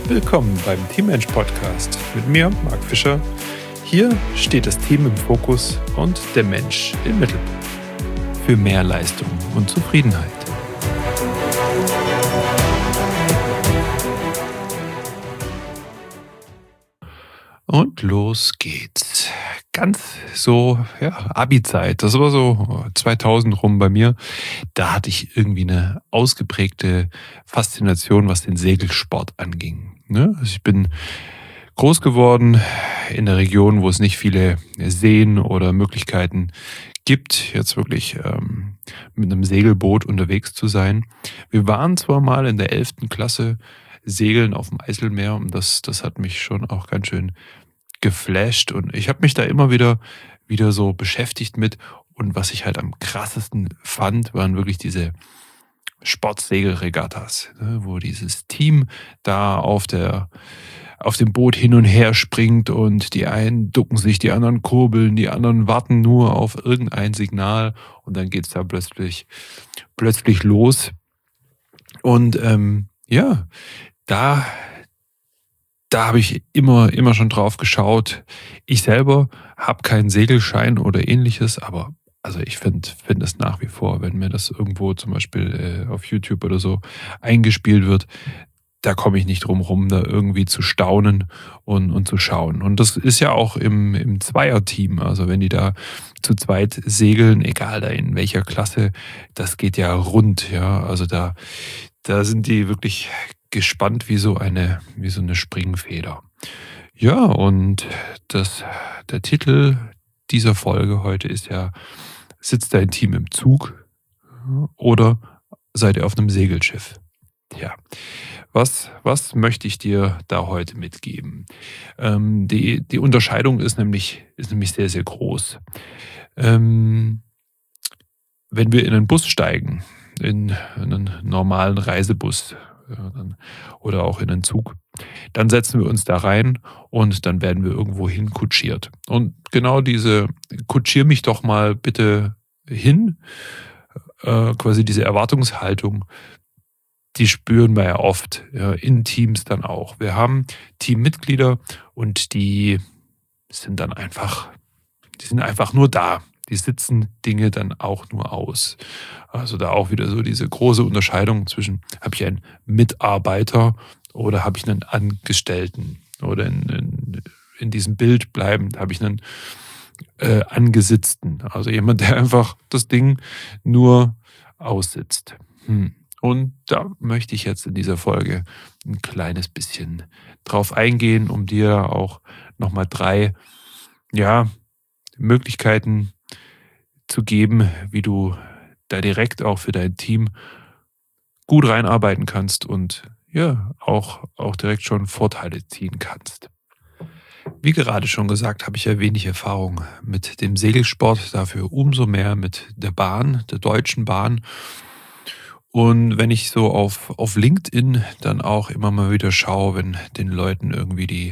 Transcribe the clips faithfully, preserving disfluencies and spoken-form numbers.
Willkommen beim Teammensch Podcast mit mir, Marc Fischer. Hier steht das Team im Fokus und der Mensch im Mittelpunkt. Für mehr Leistung und Zufriedenheit. Und los geht's. Ganz so, ja, Abi-Zeit. Das war so zweitausend rum bei mir. Da hatte ich irgendwie eine ausgeprägte Faszination, was den Segelsport anging. Ne? Also ich bin groß geworden in der Region, wo es nicht viele Seen oder Möglichkeiten gibt, jetzt wirklich ähm, mit einem Segelboot unterwegs zu sein. Wir waren zwar mal in der elften Klasse segeln auf dem Eiselmeer und das, das hat mich schon auch ganz schön geflasht und ich habe mich da immer wieder wieder so beschäftigt mit und was ich halt am krassesten fand, waren wirklich diese Sportsegelregattas, ne, wo dieses Team da auf der auf dem Boot hin und her springt und die einen ducken sich, die anderen kurbeln, die anderen warten nur auf irgendein Signal und dann geht's da plötzlich plötzlich los und ähm, ja, da Da habe ich immer, immer schon drauf geschaut. Ich selber habe keinen Segelschein oder ähnliches, aber also ich finde finde es nach wie vor, wenn mir das irgendwo zum Beispiel äh, auf YouTube oder so eingespielt wird, da komme ich nicht drum rum, da irgendwie zu staunen und, und zu schauen. Und das ist ja auch im, im Zweierteam, also wenn die da zu zweit segeln, egal da in welcher Klasse, das geht ja rund, ja. Also da, da sind die wirklich gespannt wie so eine, wie so eine Springfeder. Ja, und das, der Titel dieser Folge heute ist ja: Sitzt dein Team im Zug oder seid ihr auf einem Segelschiff? Ja, was, was möchte ich dir da heute mitgeben? Ähm, die, die Unterscheidung ist nämlich, ist nämlich sehr, sehr groß. Ähm, wenn wir in einen Bus steigen, in einen normalen Reisebus äh, dann- oder auch in einen Zug, dann setzen wir uns da rein und dann werden wir irgendwo hin kutschiert. Und genau diese kutschier mich doch mal bitte hin, äh, quasi diese Erwartungshaltung, die spüren wir ja oft, ja, in Teams dann auch. Wir haben Teammitglieder und die sind dann einfach, die sind einfach nur da. Die sitzen Dinge dann auch nur aus. Also da auch wieder so diese große Unterscheidung zwischen, habe ich einen Mitarbeiter oder habe ich einen Angestellten? Oder in, in, in diesem Bild bleiben, habe ich einen äh, Angesitzten. Also jemand, der einfach das Ding nur aussitzt. Hm. Und da möchte ich jetzt in dieser Folge ein kleines bisschen drauf eingehen, um dir auch nochmal drei, ja, Möglichkeiten zu geben, wie du da direkt auch für dein Team gut reinarbeiten kannst und ja, auch, auch direkt schon Vorteile ziehen kannst. Wie gerade schon gesagt, habe ich ja wenig Erfahrung mit dem Segelsport, dafür umso mehr mit der Bahn, der Deutschen Bahn. Und wenn ich so auf, auf LinkedIn dann auch immer mal wieder schaue, wenn den Leuten irgendwie die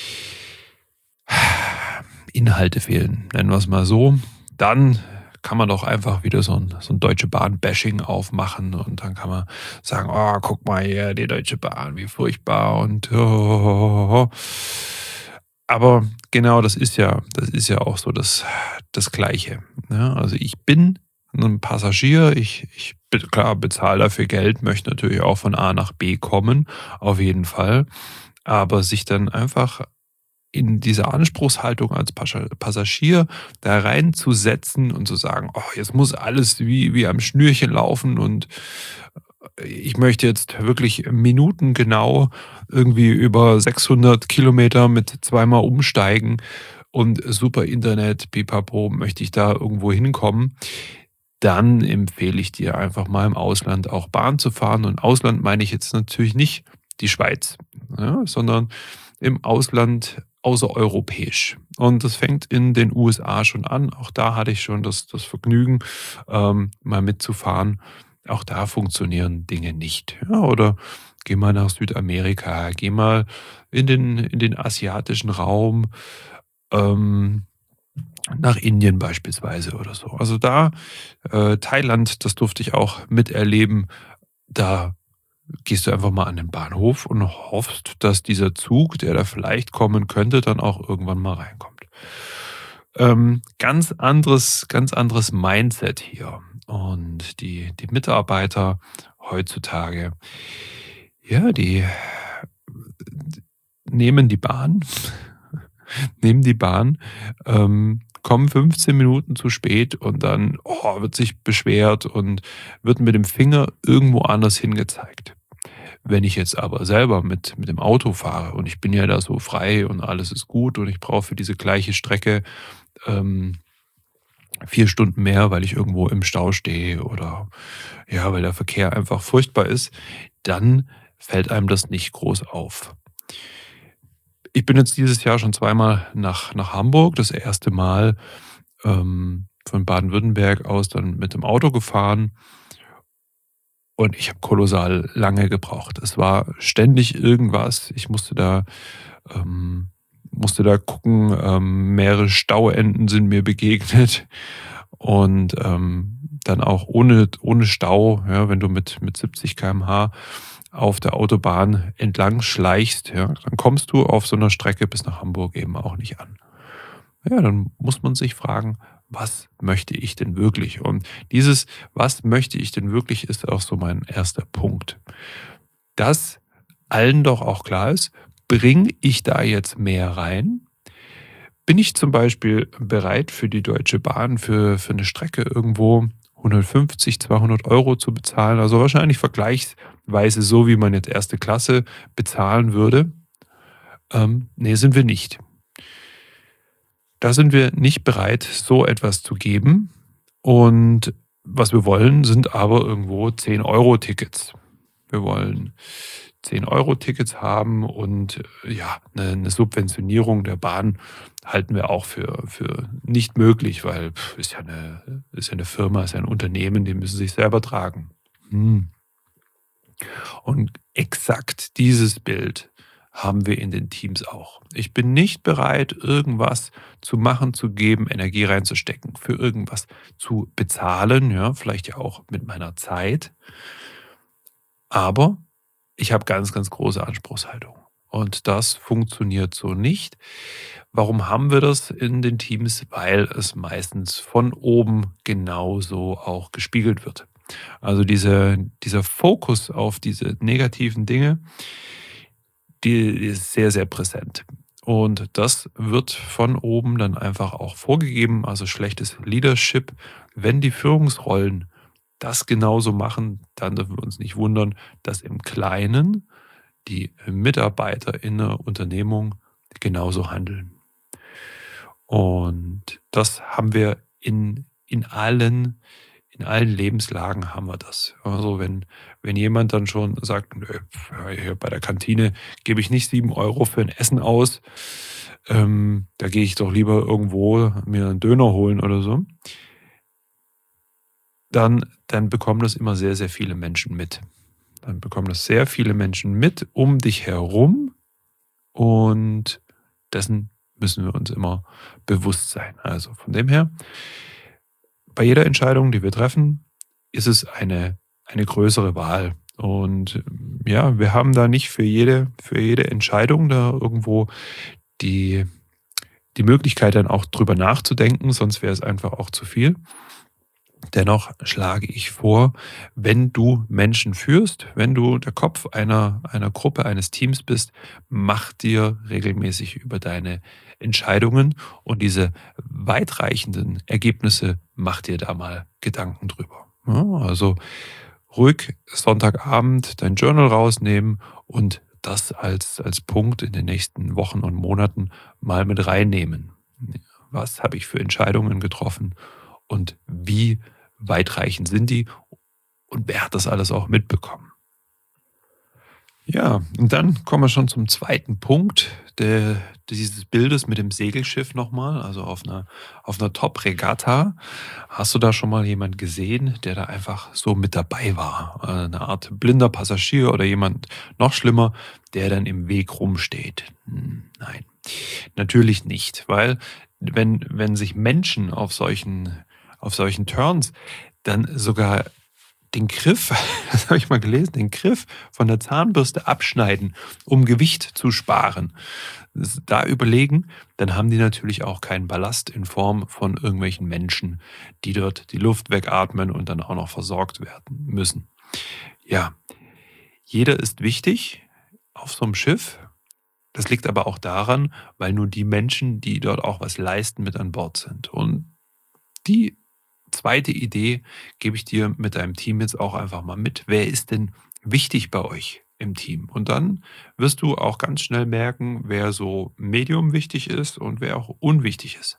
Inhalte fehlen, nennen wir es mal so, dann kann man doch einfach wieder so ein, so ein Deutsche Bahn-Bashing aufmachen und dann kann man sagen, oh, guck mal hier, die Deutsche Bahn, wie furchtbar und oh. Aber genau, das ist ja, das ist ja auch so das, das Gleiche. Ne? Also ich bin ein Passagier, ich, ich be- klar bezahle dafür Geld, möchte natürlich auch von A nach B kommen, auf jeden Fall. Aber sich dann einfach in diese Anspruchshaltung als Pascha- Passagier da reinzusetzen und zu sagen, oh, jetzt muss alles wie, wie am Schnürchen laufen und ich möchte jetzt wirklich minutengenau irgendwie über sechshundert Kilometer mit zweimal umsteigen und super Internet, pipapo, möchte ich da irgendwo hinkommen, dann empfehle ich dir einfach mal im Ausland auch Bahn zu fahren. Und Ausland meine ich jetzt natürlich nicht die Schweiz, ja, sondern im Ausland außereuropäisch. Und das fängt in den U S A schon an. Auch da hatte ich schon das, das Vergnügen, ähm, mal mitzufahren. Auch da funktionieren Dinge nicht. Ja, oder geh mal nach Südamerika, geh mal in den, in den asiatischen Raum. Ähm, Nach Indien beispielsweise oder so. Also da, äh, Thailand, das durfte ich auch miterleben. Da gehst du einfach mal an den Bahnhof und hoffst, dass dieser Zug, der da vielleicht kommen könnte, dann auch irgendwann mal reinkommt. Ähm, ganz anderes ganz anderes Mindset hier. Und die die Mitarbeiter heutzutage, ja, die nehmen die Bahn nehmen die Bahn, ähm, kommen fünfzehn Minuten zu spät und dann, oh, wird sich beschwert und wird mit dem Finger irgendwo anders hingezeigt. Wenn ich jetzt aber selber mit mit dem Auto fahre und ich bin ja da so frei und alles ist gut und ich brauche für diese gleiche Strecke, ähm, vier Stunden mehr, weil ich irgendwo im Stau stehe oder, ja, weil der Verkehr einfach furchtbar ist, dann fällt einem das nicht groß auf. Ich bin jetzt dieses Jahr schon zweimal nach nach Hamburg, das erste Mal, ähm, von Baden-Württemberg aus dann mit dem Auto gefahren und ich habe kolossal lange gebraucht. Es war ständig irgendwas. Ich musste da ähm, musste da gucken, ähm, mehrere Stauenden sind mir begegnet und, ähm, dann auch ohne ohne Stau, ja, wenn du mit mit siebzig Kilometer pro Stunde auf der Autobahn entlang schleichst, ja, dann kommst du auf so einer Strecke bis nach Hamburg eben auch nicht an. Ja, dann muss man sich fragen: „Was möchte ich denn wirklich?“ Und dieses „Was möchte ich denn wirklich?“ ist auch so mein erster Punkt. Dass allen doch auch klar ist, bringe ich da jetzt mehr rein? Bin ich zum Beispiel bereit, für die Deutsche Bahn für für 'ne Strecke irgendwo hundertfünfzig, zweihundert Euro zu bezahlen? Also, wahrscheinlich vergleichsweise so, wie man jetzt erste Klasse bezahlen würde. Ähm, ne, sind wir nicht. Da sind wir nicht bereit, so etwas zu geben. Und was wir wollen, sind aber irgendwo zehn-Euro-Tickets. Wir wollen zehn-Euro-Tickets haben und, äh, ja, eine 'ne Subventionierung der Bahn halten wir auch für für nicht möglich, weil pf, ist ja eine ist ja 'ne Firma, ist ja ein Unternehmen, die müssen sich selber tragen. Hm. Und exakt dieses Bild haben wir in den Teams auch. Ich bin nicht bereit, irgendwas zu machen, zu geben, Energie reinzustecken, für irgendwas zu bezahlen, ja, vielleicht ja auch mit meiner Zeit. Aber ich habe ganz, ganz große Anspruchshaltung. Und das funktioniert so nicht. Warum haben wir das in den Teams? Weil es meistens von oben genauso auch gespiegelt wird. Also diese, dieser Fokus auf diese negativen Dinge, die ist sehr, sehr präsent. Und das wird von oben dann einfach auch vorgegeben, also schlechtes Leadership. Wenn die Führungsrollen das genauso machen, dann dürfen wir uns nicht wundern, dass im Kleinen die Mitarbeiter in der Unternehmung genauso handeln. Und das haben wir in, in allen in allen Lebenslagen haben wir das. Also wenn, wenn jemand dann schon sagt, nö, hier bei der Kantine gebe ich nicht sieben Euro für ein Essen aus, ähm, da gehe ich doch lieber irgendwo mir einen Döner holen oder so, dann, dann bekommen das immer sehr, sehr viele Menschen mit. Dann bekommen das sehr viele Menschen mit um dich herum und dessen müssen wir uns immer bewusst sein. Also von dem her, bei jeder Entscheidung, die wir treffen, ist es eine, eine größere Wahl. Und ja, wir haben da nicht für jede, für jede Entscheidung da irgendwo die, die Möglichkeit, dann auch drüber nachzudenken, sonst wäre es einfach auch zu viel. Dennoch schlage ich vor, wenn du Menschen führst, wenn du der Kopf einer, einer Gruppe, eines Teams bist, mach dir regelmäßig über deine Entscheidungen und diese weitreichenden Ergebnisse, mach dir da mal Gedanken drüber. Ja, also ruhig Sonntagabend dein Journal rausnehmen und das als, als Punkt in den nächsten Wochen und Monaten mal mit reinnehmen. Was habe ich für Entscheidungen getroffen und wie weitreichend sind die und wer hat das alles auch mitbekommen? Ja, und dann kommen wir schon zum zweiten Punkt der, dieses Bildes mit dem Segelschiff nochmal, also auf einer, auf einer Top-Regatta. Hast du da schon mal jemand gesehen, der da einfach so mit dabei war? Äh, Eine Art blinder Passagier oder jemand noch schlimmer, der dann im Weg rumsteht? Hm, Nein, natürlich nicht, weil wenn, wenn sich Menschen auf solchen, auf solchen Turns dann sogar den Griff, das habe ich mal gelesen, den Griff von der Zahnbürste abschneiden, um Gewicht zu sparen. Das da überlegen, dann haben die natürlich auch keinen Ballast in Form von irgendwelchen Menschen, die dort die Luft wegatmen und dann auch noch versorgt werden müssen. Ja, jeder ist wichtig auf so einem Schiff. Das liegt aber auch daran, weil nur die Menschen, die dort auch was leisten, mit an Bord sind. Und die zweite Idee gebe ich dir mit deinem Team jetzt auch einfach mal mit. Wer ist denn wichtig bei euch im Team? Und dann wirst du auch ganz schnell merken, wer so medium wichtig ist und wer auch unwichtig ist.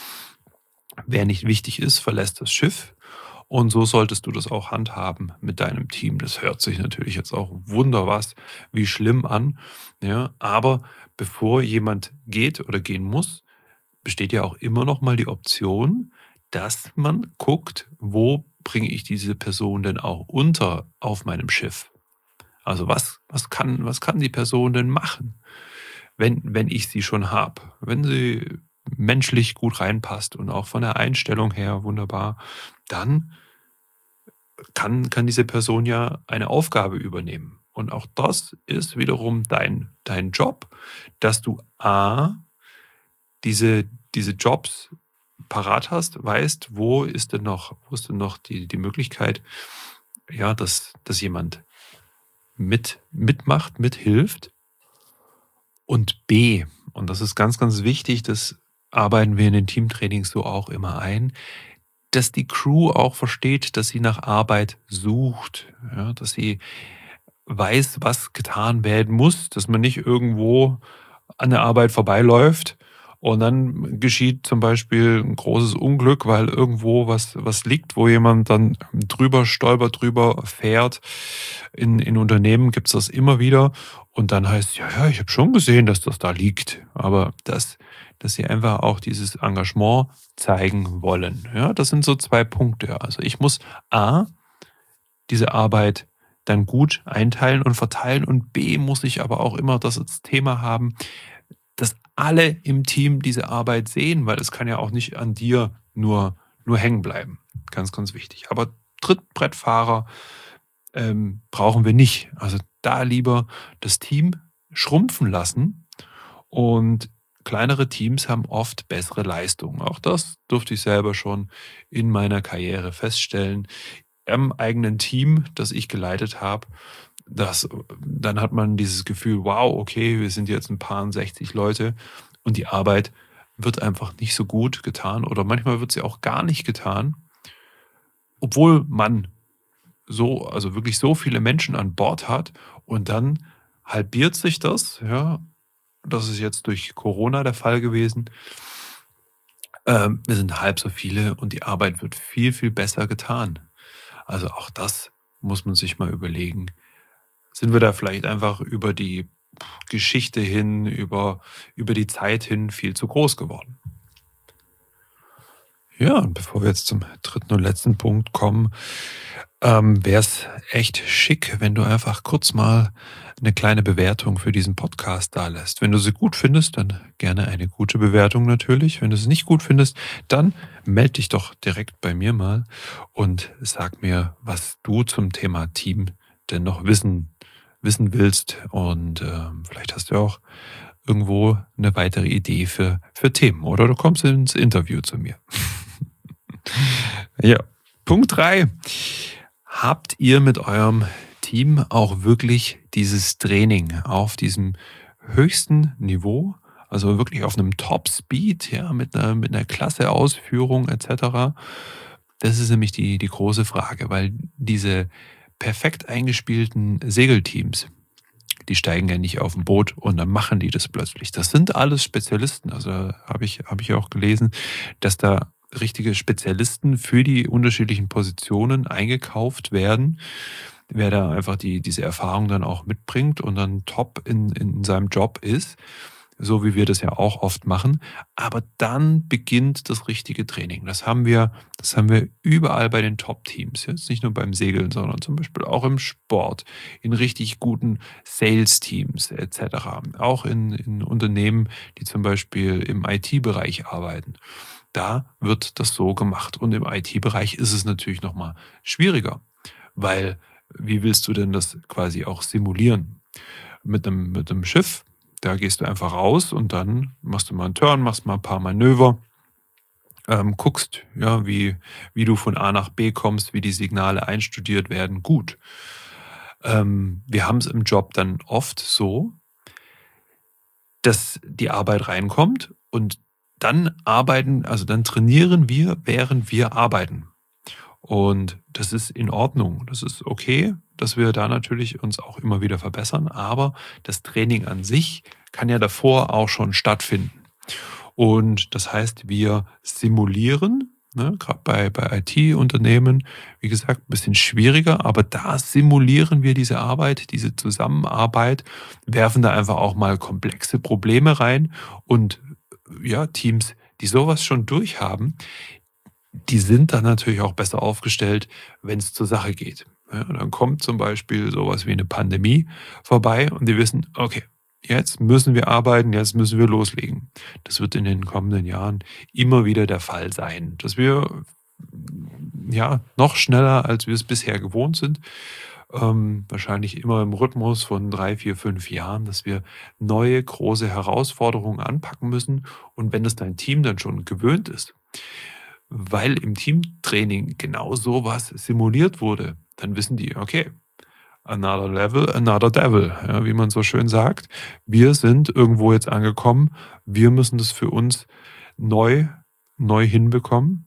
Wer nicht wichtig ist, verlässt das Schiff. Und so solltest du das auch handhaben mit deinem Team. Das hört sich natürlich jetzt auch wunder was wie schlimm an. Ja, aber bevor jemand geht oder gehen muss, besteht ja auch immer noch mal die Option, dass man guckt, wo bringe ich diese Person denn auch unter auf meinem Schiff? Also was, was, kann, was kann die Person denn machen, wenn, wenn ich sie schon habe? Wenn sie menschlich gut reinpasst und auch von der Einstellung her wunderbar, dann kann, kann diese Person ja eine Aufgabe übernehmen. Und auch das ist wiederum dein, dein Job, dass du A, diese, diese Jobs parat hast, weißt, wo ist denn noch, wo ist denn noch die, die Möglichkeit, ja, dass, dass jemand mit, mitmacht, mithilft. Und B, und das ist ganz, ganz wichtig, das arbeiten wir in den Teamtrainings so auch immer ein, dass die Crew auch versteht, dass sie nach Arbeit sucht, ja, dass sie weiß, was getan werden muss, dass man nicht irgendwo an der Arbeit vorbeiläuft und dann geschieht zum Beispiel ein großes Unglück, weil irgendwo was, was liegt, wo jemand dann drüber stolpert, drüber fährt. In, in Unternehmen gibt es das immer wieder und dann heißt, ja, ja, ich habe schon gesehen, dass das da liegt, aber das, dass sie einfach auch dieses Engagement zeigen wollen. Ja, das sind so zwei Punkte. Also ich muss A, diese Arbeit dann gut einteilen und verteilen und B, muss ich aber auch immer das als Thema haben, dass alle im Team diese Arbeit sehen, weil es kann ja auch nicht an dir nur, nur hängen bleiben. Ganz, ganz wichtig. Aber Trittbrettfahrer ähm, brauchen wir nicht. Also da lieber das Team schrumpfen lassen und kleinere Teams haben oft bessere Leistungen. Auch das durfte ich selber schon in meiner Karriere feststellen. Im eigenen Team, das ich geleitet habe, das, dann hat man dieses Gefühl, wow, okay, wir sind jetzt ein paar sechzig Leute und die Arbeit wird einfach nicht so gut getan oder manchmal wird sie auch gar nicht getan, obwohl man so, also wirklich so viele Menschen an Bord hat und dann halbiert sich das, ja, das ist jetzt durch Corona der Fall gewesen. Ähm, wir sind halb so viele und die Arbeit wird viel, viel besser getan. Also auch das muss man sich mal überlegen. Sind wir da vielleicht einfach über die Geschichte hin, über, über die Zeit hin viel zu groß geworden? Ja, und bevor wir jetzt zum dritten und letzten Punkt kommen, ähm, wäre es echt schick, wenn du einfach kurz mal eine kleine Bewertung für diesen Podcast da lässt. Wenn du sie gut findest, dann gerne eine gute Bewertung natürlich. Wenn du es nicht gut findest, dann melde dich doch direkt bei mir mal und sag mir, was du zum Thema Team denn noch wissen, wissen willst. Und ähm, vielleicht hast du auch irgendwo eine weitere Idee für, für Themen oder du kommst ins Interview zu mir. Ja, Punkt drei. Habt ihr mit eurem Team auch wirklich dieses Training auf diesem höchsten Niveau, also wirklich auf einem Top-Speed, ja, mit einer, mit einer klasse Ausführung et cetera? Das ist nämlich die, die große Frage, weil diese perfekt eingespielten Segelteams, die steigen ja nicht auf ein Boot und dann machen die das plötzlich. Das sind alles Spezialisten. Also habe ich, habe ich auch gelesen, dass da richtige Spezialisten für die unterschiedlichen Positionen eingekauft werden, wer da einfach die, diese Erfahrung dann auch mitbringt und dann top in, in seinem Job ist, so wie wir das ja auch oft machen. Aber dann beginnt das richtige Training. Das haben wir, das haben wir überall bei den Top-Teams. Jetzt nicht nur beim Segeln, sondern zum Beispiel auch im Sport, in richtig guten Sales-Teams et cetera. Auch in, in Unternehmen, die zum Beispiel im I T-Bereich arbeiten. Da wird das so gemacht. Und im I T-Bereich ist es natürlich nochmal schwieriger, Weil wie willst du denn das quasi auch simulieren? Mit einem, mit einem Schiff, da gehst du einfach raus und dann machst du mal einen Turn, machst mal ein paar Manöver, ähm, guckst, ja, wie, wie du von A nach B kommst, wie die Signale einstudiert werden. Gut. Ähm, wir haben es im Job dann oft so, dass die Arbeit reinkommt und dann arbeiten, also dann trainieren wir, während wir arbeiten. Und das ist in Ordnung. Das ist okay, dass wir da natürlich uns auch immer wieder verbessern, aber das Training an sich kann ja davor auch schon stattfinden. Und das heißt, wir simulieren, ne, gerade bei, bei I T-Unternehmen, wie gesagt, ein bisschen schwieriger, aber da simulieren wir diese Arbeit, diese Zusammenarbeit, werfen da einfach auch mal komplexe Probleme rein und ja, Teams, die sowas schon durchhaben, die sind dann natürlich auch besser aufgestellt, wenn es zur Sache geht. Ja, dann kommt zum Beispiel sowas wie eine Pandemie vorbei und die wissen, okay, jetzt müssen wir arbeiten, jetzt müssen wir loslegen. Das wird in den kommenden Jahren immer wieder der Fall sein, dass wir ja noch schneller, als wir es bisher gewohnt sind, ähm, wahrscheinlich immer im Rhythmus von drei, vier, fünf Jahren, dass wir neue große Herausforderungen anpacken müssen. Und wenn das dein Team dann schon gewöhnt ist, weil im Teamtraining genau sowas simuliert wurde, dann wissen die, okay, another level, another devil, ja, wie man so schön sagt. Wir sind irgendwo jetzt angekommen, wir müssen das für uns neu, neu hinbekommen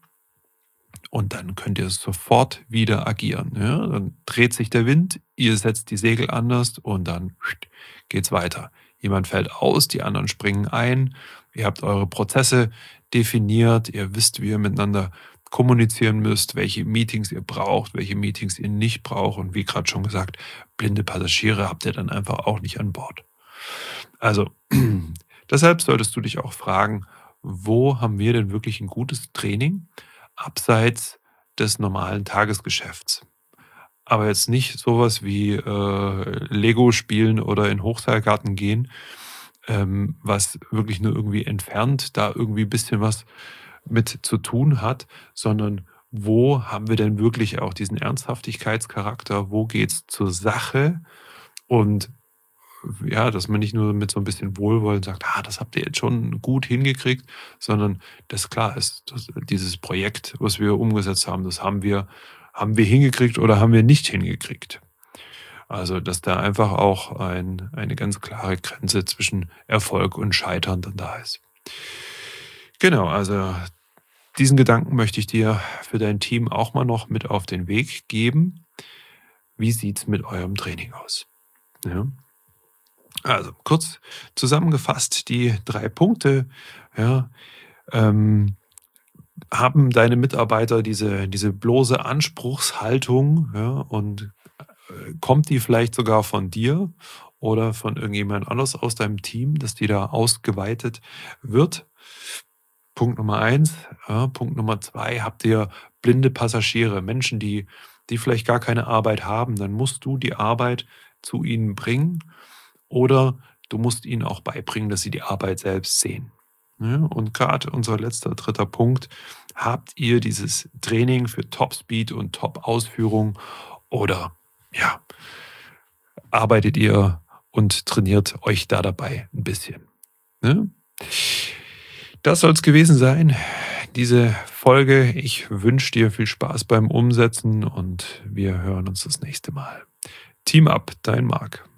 und dann könnt ihr sofort wieder agieren. Ja? Dann dreht sich der Wind, ihr setzt die Segel anders und dann geht's weiter. Jemand fällt aus, die anderen springen ein, ihr habt eure Prozesse definiert, ihr wisst, wie ihr miteinander kommunizieren müsst, welche Meetings ihr braucht, welche Meetings ihr nicht braucht und wie gerade schon gesagt, blinde Passagiere habt ihr dann einfach auch nicht an Bord. Also deshalb solltest du dich auch fragen, wo haben wir denn wirklich ein gutes Training abseits des normalen Tagesgeschäfts? Aber jetzt nicht sowas wie äh, Lego spielen oder in Hochseilgarten gehen, ähm, was wirklich nur irgendwie entfernt da irgendwie ein bisschen was mit zu tun hat, sondern wo haben wir denn wirklich auch diesen Ernsthaftigkeitscharakter? Wo geht's zur Sache? Und ja, dass man nicht nur mit so ein bisschen Wohlwollen sagt: „Ah, das habt ihr jetzt schon gut hingekriegt“, sondern dass klar ist, dass dieses Projekt, was wir umgesetzt haben, das haben wir haben wir hingekriegt oder haben wir nicht hingekriegt. Also, dass da einfach auch ein eine ganz klare Grenze zwischen Erfolg und Scheitern dann da ist. Genau, also diesen Gedanken möchte ich dir für dein Team auch mal noch mit auf den Weg geben. Wie sieht's mit eurem Training aus? Ja? Also kurz zusammengefasst die drei Punkte, ja, ähm, haben deine Mitarbeiter diese diese bloße Anspruchshaltung, ja, und, äh, kommt die vielleicht sogar von dir oder von irgendjemand anders aus deinem Team, dass die da ausgeweitet wird? Punkt Nummer eins. Ja, Punkt Nummer zwei: habt ihr blinde Passagiere, Menschen, die die vielleicht gar keine Arbeit haben, dann musst du die Arbeit zu ihnen bringen oder du musst ihnen auch beibringen, dass sie die Arbeit selbst sehen. Ja, und gerade unser letzter, dritter Punkt: habt ihr dieses Training für Top-Speed und Top-Ausführung oder ja, arbeitet ihr und trainiert euch da dabei ein bisschen, ne? Das soll es gewesen sein, diese Folge. Ich wünsche dir viel Spaß beim Umsetzen und wir hören uns das nächste Mal. Team up, dein Marc.